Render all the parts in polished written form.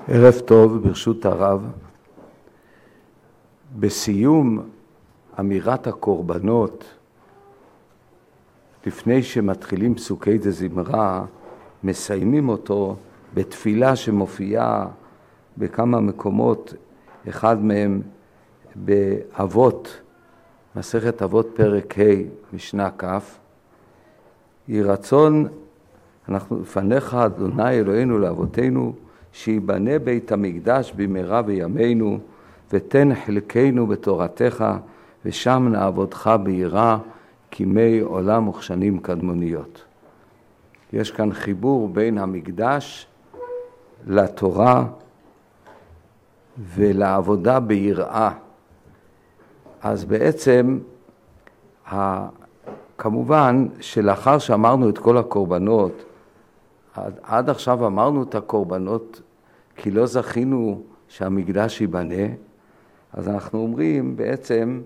ערב טוב, ברשות הרב. בסיום אמירת הקורבנות, לפני שמתחילים פסוקי דזמרה, מסיימים אותו בתפילה שמופיעה בכמה מקומות, אחד מהם באבות, מסכת אבות פרק ה' משנה כ'. יהי רצון, אנחנו לפניך אדוני אלוהינו לאבותינו, שיבנה בית המקדש במהרה בימינו, ותן חלקנו בתורתך, ושם נעבודך ביראה, כימי עולם וכשנים קדמוניות. יש כאן חיבור בין המקדש לתורה ולעבודה ביראה. אז בעצם, כמובן שלאחר שאמרנו את כל הקורבנות, עד עכשיו אמרנו את הקורבנות כי לא זכינו שהמקדש ייבנה, אז אנחנו אומרים בעצם,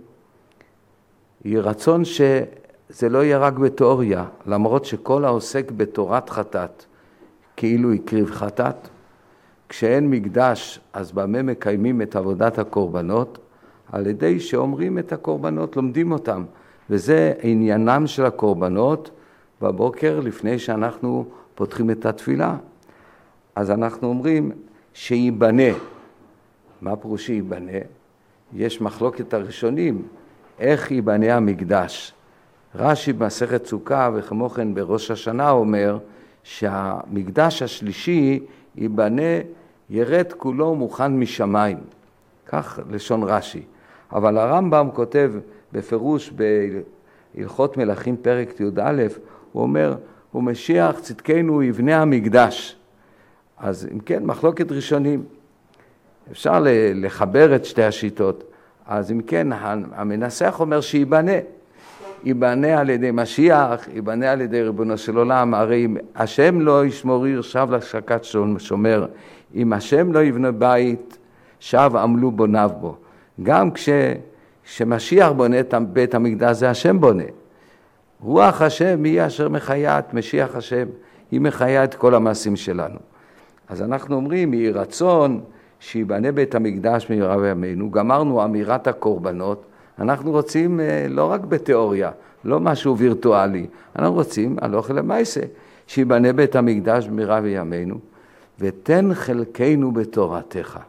יהי רצון שזה לא יהיה רק בתיאוריה, למרות שכל העוסק בתורת חטאת כאילו הקריב חטאת. כשאין מקדש, אז במה מקיימים את עבודת הקורבנות? על ידי שאומרים את הקורבנות, לומדים אותם. וזה עניינם של הקורבנות בבוקר לפני שאנחנו פותחים את התפילה. אז אנחנו אומרים שיבנה. מה פירוש שיבנה? יש מחלוקת הראשונים, איך ייבנה המקדש. רש"י במסכת סוכה וכמו כן בראש השנה אומר שהמקדש השלישי ייבנה, ירד כולו מוכן משמיים. כך לשון רש"י. אבל הרמב"ם כותב בפירוש בהלכות מלכים פרק י"א, הוא אומר, ומשיח צדקנו יבנה המקדש. אז אם כן, מחלוקת ראשונים. אפשר לחבר את שתי השיטות. אז אם כן, המנסח אומר שיבנה. ייבנה על ידי משיח, ייבנה על ידי ריבונו של עולם. הרי אם השם לא ישמור עיר, שב לשקת שומר. אם השם לא יבנה בית, שב עמלו בוניו בו. גם כשמשיח בונה את בית המקדש, זה השם בונה. רוח השם היא אשר מחיה את משיח השם, היא מחיה את כל המעשים שלנו. אז אנחנו אומרים, יהי רצון שיבנה בית המקדש מהרה בימינו. גמרנו אמירת הקורבנות, אנחנו רוצים לא רק בתיאוריה, לא משהו וירטואלי, אנחנו רוצים הלוך למעשה, שיבנה בית המקדש מהרה בימינו, ותן חלקנו בתורתך.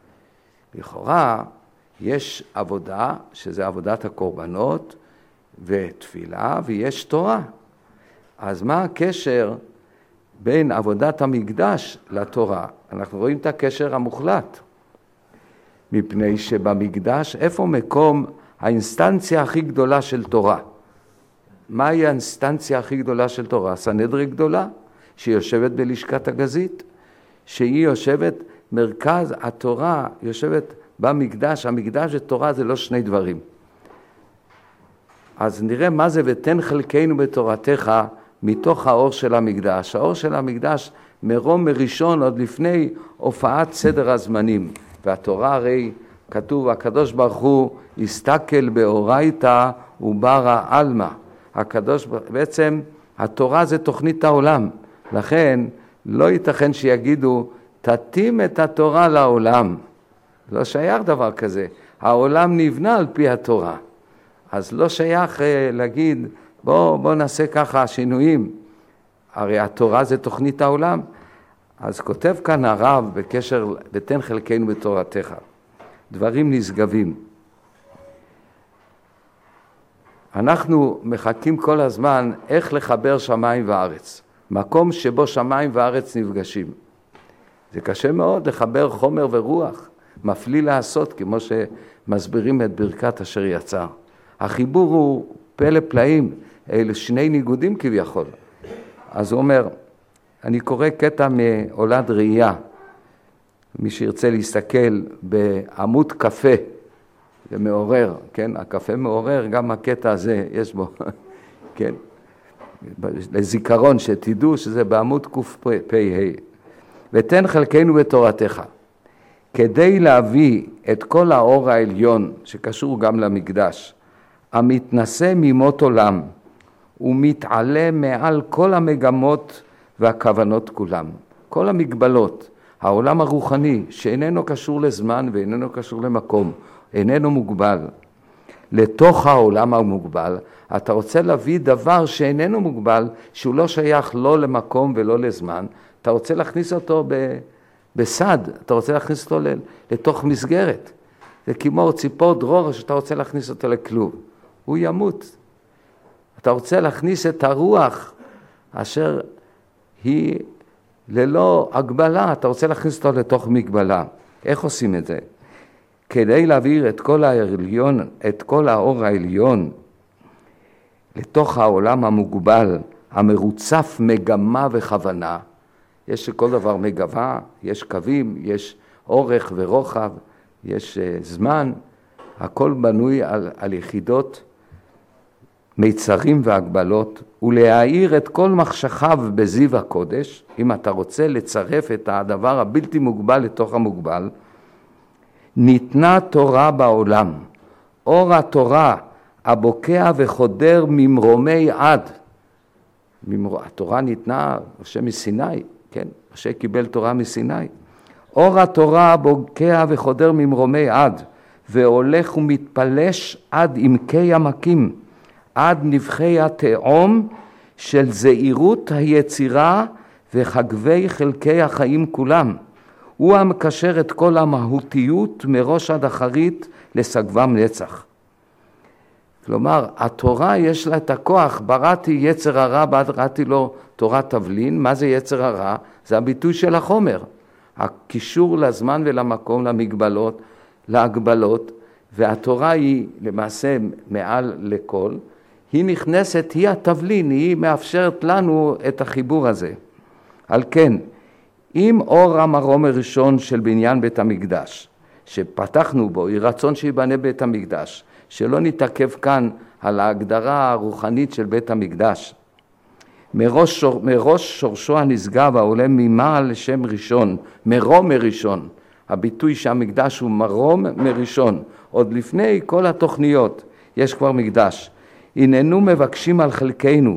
לכאורה יש עבודה, שזה עבודת הקורבנות, ותפילה, ויש תורה. אז מה הקשר בין עבודת המקדש לתורה? אנחנו רואים את הקשר המוחלט. מפני שבמקדש, איפה מקום האינסטנציה הכי גדולה של תורה? מהי האינסטנציה הכי גדולה של תורה? סנהדרין גדולה, שיושבת בלשכת הגזית, שהיא יושבת, מרכז התורה יושבת במקדש. המקדש ותורה זה לא שני דברים. אז נראה מה זה ותן חלקנו בתורתך מתוך האור של המקדש. האור של המקדש מרום מראשון עוד לפני הופעת סדר הזמנים. והתורה הרי כתוב, הקדוש ברוך הוא הסתכל באורייתא וברא עלמא. בעצם התורה זה תוכנית העולם. לכן לא ייתכן שיגידו תתאים את התורה לעולם. לא שייך דבר כזה. העולם נבנה על פי התורה. אז לא שייך להגיד, בוא נעשה ככה שינויים. הרי התורה זה תוכנית העולם. אז כותב כאן הרב בקשר, ותן חלקנו בתורתך. דברים נשגבים. אנחנו מחכים כל הזמן איך לחבר שמיים וארץ. מקום שבו שמיים וארץ נפגשים. זה קשה מאוד לחבר חומר ורוח. מפליא לעשות, כמו שמסבירים את ברכת אשר יצא. החיבור הוא פלא פלאים, אלה שני ניגודים כביכול. אז הוא אומר, אני קורא קטע מעולד ראייה, מי שירצה להסתכל בעמוד קפה, זה מעורר, כן? הקפה מעורר, גם הקטע הזה יש בו, כן? לזיכרון שתדעו שזה בעמוד קפ"ה. ותן חלקנו בתורתך. כדי להביא את כל האור העליון שקשור גם למקדש, המתנשא ממות עולם, ומתעלה מעל כל המגמות והכוונות כולם. כל המגבלות, העולם הרוחני, שאיננו קשור לזמן ואיננו קשור למקום, איננו מוגבל. לתוך העולם המוגבל, אתה רוצה להביא דבר שאיננו מוגבל, שהוא לא שייך לא למקום ולא לזמן, אתה רוצה להכניס אותו בסד, אתה רוצה להכניס אותו לתוך מסגרת. זה כמו ציפור דרור שאתה רוצה להכניס אותו לכלוב, הוא ימות. אתה רוצה להכניס את הרוח אשר היא ללא הגבלה, אתה רוצה להכניס אותו לתוך מגבלה. איך עושים את זה? כדי להעביר את כל האור העליון לתוך העולם המוגבל, המרוצף מגמה וכוונה. יש לכל דבר מגמה, יש קווים, יש אורך ורוחב, יש זמן, הכל בנוי על יחידות, מיצרים והגבלות, ולהאיר את כל מחשכיו בזיו הקודש. אם אתה רוצה לצרף את הדבר הבלתי מוגבל לתוך המוגבל, ניתנה תורה בעולם, אור התורה הבוקע וחודר ממרומי עד. התורה ניתנה, משה מסיני, כן? משה קיבל תורה מסיני. אור התורה הבוקע וחודר ממרומי עד, והולך ומתפלש עד עמקי עמקים, עד נבחי התהום של זהירות היצירה וחגבי חלקי החיים כולם. הוא המקשר את כל המהותיות מראש עד אחרית לסגבם נצח. כלומר, התורה יש לה את הכוח, בראתי יצר הרע, בראתי לו תורת תבלין. מה זה יצר הרע? זה הביטוי של החומר. הקישור לזמן ולמקום, למגבלות, להגבלות, והתורה היא למעשה מעל לכל. היא נכנסת, היא התבלין, היא מאפשרת לנו את החיבור הזה. על כן, אם אור המרום הראשון של בניין בית המקדש, שפתחנו בו, היא רצון שיבנה בית המקדש, שלא נתעכב כאן על ההגדרה הרוחנית של בית המקדש, מראש שורשו הנשגב העולה ממעל לשם ראשון, מרום מראשון, הביטוי שהמקדש הוא מרום מראשון, עוד לפני כל התוכניות יש כבר מקדש. הננו מבקשים על חלקנו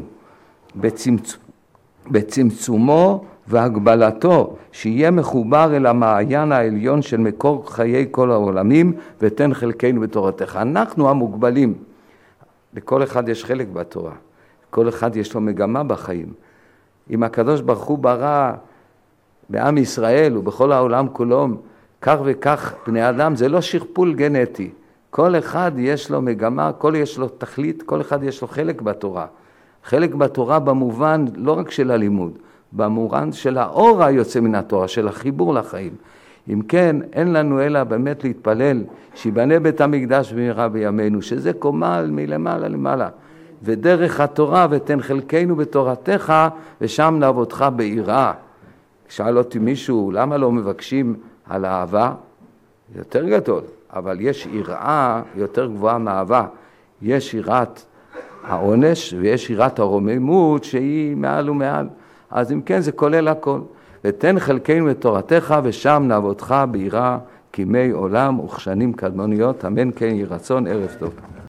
בצמצומו והגבלתו, שיהיה מחובר אל המעיין העליון של מקור חיי כל העולמים, ותן חלקנו בתורתך. אנחנו המוגבלים, לכל אחד יש חלק בתורה, כל אחד יש לו מגמה בחיים. אם הקדוש ברוך הוא ברא בעם ישראל ובכל העולם כולו כך וכך בני אדם, זה לא שכפול גנטי. כל אחד יש לו מגמה, כל יש לו תכלית, כל אחד יש לו חלק בתורה. חלק בתורה במובן לא רק של הלימוד, במובן של האור היוצא מן התורה, של החיבור לחיים. אם כן, אין לנו אלא באמת להתפלל שיבנה בית המקדש במהרה בימינו, שזה קומה מלמעלה למעלה. ודרך התורה ותן חלקנו בתורתך, ושם נעבודך ביראה. שאל אותי מישהו, למה לא מבקשים על האהבה? יותר גדול, אבל יש יראה יותר גבוהה מאהבה. יש יראת העונש ויש יראת הרוממות שהיא מעל ומעל. אז אם כן, זה כולל הכל. ותן חלקנו בתורתך, ושם נעבודך ביראה כימי עולם וכשנים קדמוניות. אמן כן יהי רצון. ערב טוב.